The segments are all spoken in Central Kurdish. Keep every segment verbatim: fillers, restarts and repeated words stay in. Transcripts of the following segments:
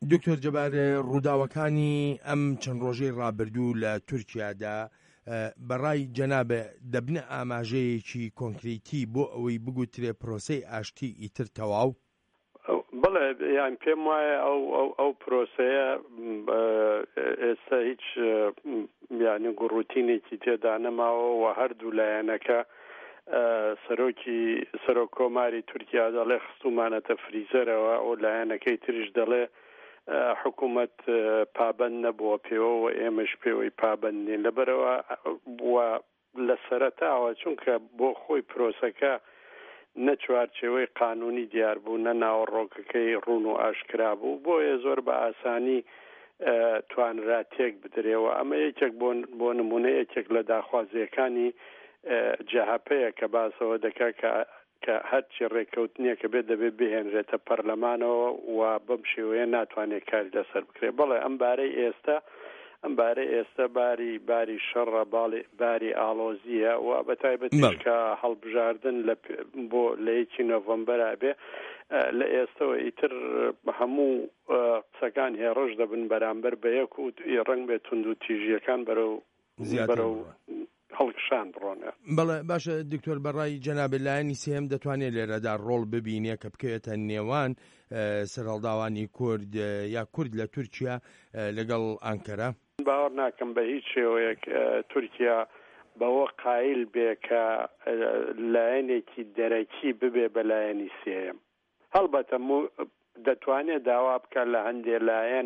دکتۆر جەبار، ڕووداوەکانی ئەم چەند ڕۆژەی ڕابردوو لە تورکیادا بەڕای جەنابێ دەبنە ئاماژەیەکی کۆنکریتی بۆ ئەوەی بگوترێ پرۆسەی ئاشتی ئیتر تەواو؟ بڵێ یان پێم وایە ئەو ئەو پرۆسەیە ئێستا هیچ یانی گوڕوتینێکی تێدا نەماوە و هەردوو لایەنەکە سەرۆکی سەرۆک کۆماری تورکیا دەڵێ خستومانەتە فریزەرەوە ئەو لایەنەکەی تریش دەڵێ حکوومەت پابەند نەبووە پێوە و ئێمەش پێوەی پابەندین لەبەرەوە لە سەرەتاوە چونکە بۆ خۆی پرۆسەکە نە چوارچێوەی قانونی دیار بوو نە ناوەڕۆکەکەی ڕوون و ئاشکرا بوو بۆیە زۆر بە ئاسانی توانرا تێک بدرێەوە ئەمە یەکێک بۆ نمونە یەکێک لە داخوازیەکانی جەهاپەیە کە باسەوە دەکا کە هەرچی ڕێککەوتنیە کە بێت دەبێت بهێنرێتە پەرلەمانەوە و بەم شێوەیە ناتوانێت کاری لەسەر بکرێت. بەڵێ ئەم بارەی ئێستا ئەم بارەی ئێستا باری باری شەڕە باڵی باری ئاڵۆزیە و بەتایبەتیش کە هەڵبژاردن بۆ لە یەکی نۆڤەمبەرا بێ لە ئێستەوە ئیتر هەموو قسەکان هێڕۆژ دەبن بەرامبەر بە یەک و ڕەنگ بێت تونند و تیژیەکان بەرەو بەرەو هەڵکشان بڕۆنە. بەڵێ باشە دکتۆر، بەڕای جەنابێ لایەنی سێم دەتوانێت لێرەدا ڕۆڵ ببینێ کە بکەوێتە نێوان سەرهەڵداوانی کورد یا کورد لە تورکیا لەگەڵ ئەنکەرە؟ باوەڕ ناکەم بە هیچ شێوەیەک تورکیا بەوە قایل بێ کە لایەنێکی دەرەکی ببێ بە لایەنی سێم. هەڵبەتە دەتوانێت داوا بکە لە هەندێک لایەن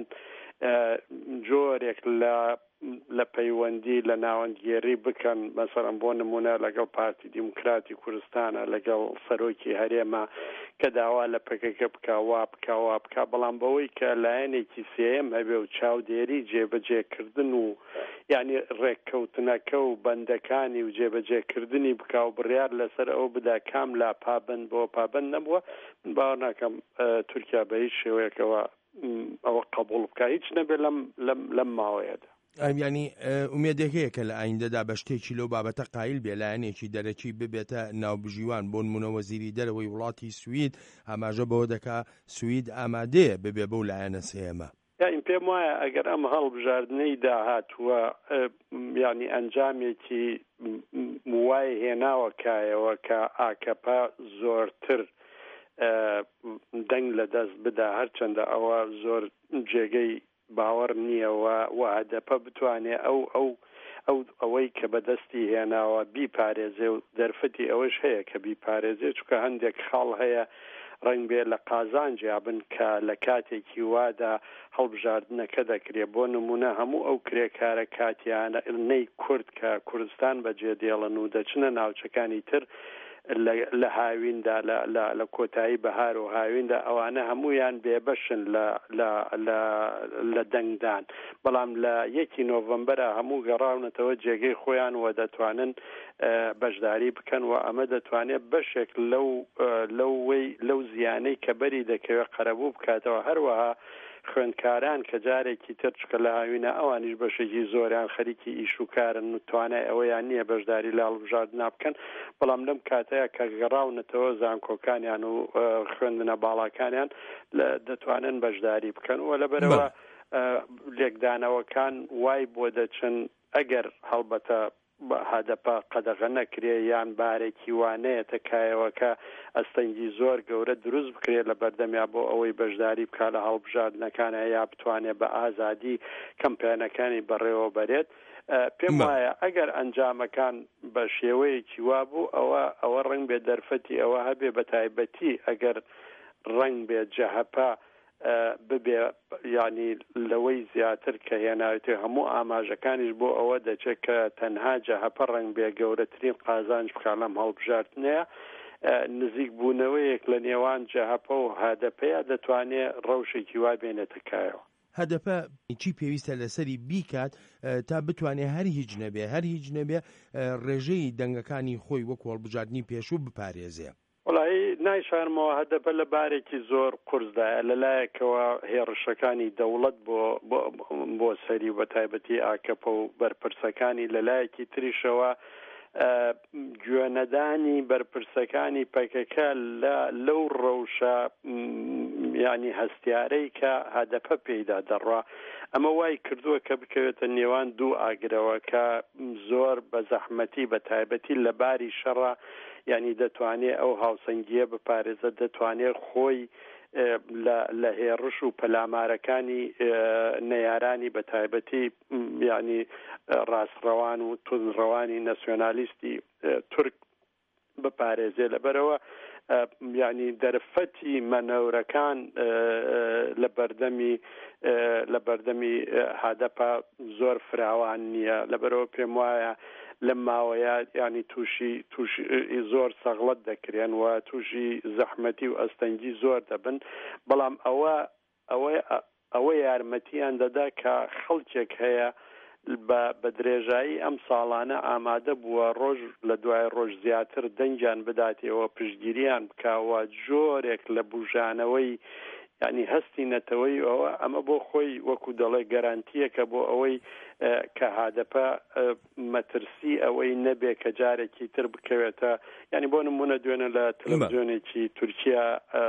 جۆرێک لە لە پەیوەندی لە ناوەندگێری بکەن، مەسەڵەن بۆ نمونە لەگەڵ پارتی دیموکراتی کوردستانە لەگەڵ سەرۆکی هەرێمە کە داوا لە پەکەکە بکە وا بکە وا بکە، بەڵام بەوەی کە لایەنێکی سێم هەبێ و چاودێری جێبەجێکردن و یعنی ڕێککەوتنەکە و بەندەکانی و جێبەجێکردنی بکە و بڕیار لەسەر ئەو بدا کام لا پابند بۆ پابند نەبووە، من باوەڕ ناکەم تورکیا بە هیچ شێوەیەکەوە ئەوە قبول بکە، هیچ نەبێ لەم ماوەیەدا. ینی ئومێدێک هەیە کە لە ئایندەدا بە شتێکی لەو بابەتە قایل بێ لایەنێکی دەرەکی ببێتە ناوبژیوان بۆ نمونە وەزیری دەرەوەی وڵاتی سوید ئاماژە بەوە دەکا سوید ئامادەیە ببێ بەو لایەنە سێمە. یان پێم وایە ئەگەر ئەم هەڵبژاردنەی داهاتووە ینی ئەنجامێکی وای هێناوە کایەوە کە ئاکەپا زۆرتر دەنگ لە دەست بدا، هەرچەندە ئەوە زۆر جێگەی باوەڕ نییەوە و هەدەپە بتوانێت ئەو ئەو ئەو ئەوەی کە بەدەستی هێناوە بیپارێزێ و دەرفەتی ئەوەش هەیە کە بیپارێزێ، چونکە هەندێک خاڵ هەیە ڕنگ بێ لە قازانجیا بن کە لە کاتێکی وادا هەڵبژاردنەکە دەکرێت. بۆ نمونە هەموو ئەو کرێکارە کاتیانە ئڵنەی کورد کە کوردستان بەجێ دێڵن و دەچنە ناوچەکانی تر لە هاویندا لە کۆتایی بەهار و هاویندا ئەوانە هەمویان بێبەشن لە دەنگدان، بەڵام لە یەکی نۆڤەمبەرە هەموو گەڕاونەتەوە جێگەی خۆیان و دەتوانن بەشداری بکەن و ئەمە دەتوانێت بەشێک لەو لەوەی لەو زیانەی کە بەری دەکەوێت قەرەبوو بکاتەوە. هەروەها خوێندکاران کە جارێکی تر چکە لە هاوینە ئەوانیش بەشێکی زۆریان خەریکی ئیش و کارن و توانای ئەوەیان نییە بەشداری لە هەڵبژاردنا بکەن، بەڵام لەم کاتەیە کە گەڕاونەتەوە زانکۆکانیان و خوێندنە باڵاکانیان دەتوانن بەشداری بکەن و لەبەرەوە لێکدانەوەکان وای بۆ دەچن ئەگەر هەڵبەتە هەدەپە قەدەغە نەکرێ یان بارێکی وانەیە تەکایەوە کە ئەستەنگی زۆر گەورە دروست بکرێت لە بەردەمیا بۆ ئەوەی بەشداری بکە لە هەڵبژاردنەکانە یا بتوانێت بە ئازادی کەمپێنەکانی بەڕێوە بەرێت. پێم وایە ئەگەر ئەنجامەکان بە شێوەیەکی وابوو ئەوە ئەوە ڕنگ بێ دەرفەتی ئەوە هەبێ بە تایبەتی ئەگەر ڕنگ بێت جەهەپە ببێ ینی لەوەی زیاتر کە هێناوێتی هەموو ئاماژەکانیش بۆ ئەوە دەچێت کە تەنها جەهەپە ڕنگ بێ گەورەترین قازانج بکە لەم هەڵبژاردنەیە، نزیک بوونەوەیەک لە نێوان جەهەپە و هەدەپەیە دەتوانێت ڕەوشێکی وا بێنێتەکایەوە. هەدەپە چی پێویستە لەسەری بیکات تا بتوانێت هەر هیچ نەبێ هەر هیچ نەبێ ڕێژەی دەنگەکانی خۆی وەکو هەڵبژاردننی پێشوو بپارێزێ؟ وڵی نایشارمەوە هەدەپە لە بارێکی زۆر قورسدایە لەلایەکەوە هێڕشەکانی دەوڵەت بۆ بۆ سەری و بە تایبەتی ئاکەپە و بەرپرسەکانی لەلایەکی تریشەوە گوێنەدانی بەرپرسەکانی پەکەکە لەو ڕەوشە یعنی هەستیارەی کە هەدەفە پێیدا دەڕوا ئەمە وای کردووە کە بکەوێتە نێوان دوو ئاگرەوە کە زۆر بە زەحمەتی بە تایبەتی لە باری شەڕە یعنی دەتوانێت ئەو هاوسەنگیە بپارێزە دەتوانێت خۆی لە هێڕش و پەلامارەکانی نەیارانی بە تایبەتی یعنی ڕاستڕەوان و تونڕەوانی ناسیۆنالیستی تورک بپارێزێ لەبەرەوە یعنی دەرفەتی مەنەورەکان لە بەردەمی لە بەردەمی هادەپا زۆر فراوان نییە لەبەرەوە پێم وایە لە ماوەیە ینی تووشی تووشی زۆر سەغڵەت دەکرێن و تووشی زەحمەتی و ئەستەنگی زۆر دەبن بەڵام ئەوە ئەوەی ئەوە یارمەتیان دەدا کە خەڵکێک هەیە بە درێژایی ئەم ساڵانە ئامادە بووە ڕۆژ لە دوای ڕۆژ زیاتر دەنگیان بداتەوە پشتگیریان بکاوە جۆرێک لە بژانەوەی ینی هەستی نەتەوەی ئەوە ئەمە بۆ خۆی وەکو دەڵێ گەرانتیەکە بۆ ئەوەی کە هادەپە مەترسی ئەوەی نەبێ کە جارێکی تر بکەوێتە ینی بۆ نمونە دوێنە لە تەلەڤیزیۆنێکی تورکیا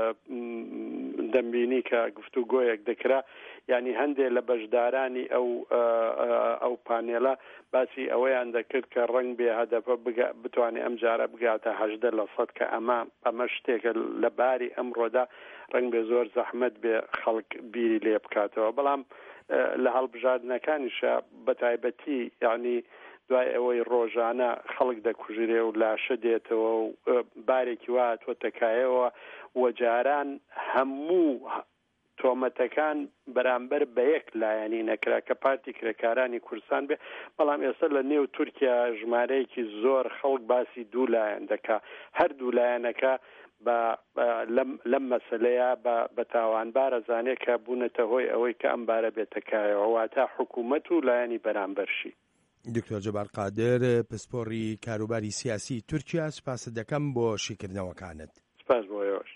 دەمبینی کە گفتوگۆیەک دەکرا ینی هەندێک لە بەشدارانی ئەو ئەو پانێڵە باسی ئەوەیان دەکرد کە ڕەنگ بێ هەدەپە بتوانێت ئەم جارە بگاتە هەژدە لە سەد کە ئەمە ئەمە شتێکە لە باری ئەمڕۆدا ڕەنگ بێ زۆر زەحمەت بێ خەڵک بیری لێ بکاتەوە بەڵام لە هەڵبژاردنەکانیشە بە تایبەتی یعنی دوای ئەوەی ڕۆژانە خەڵک دەکوژرێ و لاشە دێتەوە و بارێکی واتوە تەکایەوە وەجاران هەموو تۆمەتەکان بەرامبەر بە یەک لایەنی نەکرا کە پارتی کرێکارانی کوردستان بێ بەڵام ئێستا لە نێو تورکیا ژمارەیەکی زۆر خەڵک باسی دوو لایەن دەکا هەر دوو لایەنەکە لەم مەسلەیە بە تاوانبارە زانێ کە بوونەتە هۆی ئەوەی کە ئەم بارە بێتەکایەوە واتە حکوومەت و لایەنی بەرامبەرشی. دکتۆر جەبار قادر پسپۆڕی کاروباری سیاسی تورکیا سپاس دەکەم بۆ شیکردنەوەکانت. سپاس بۆ ئێوەش.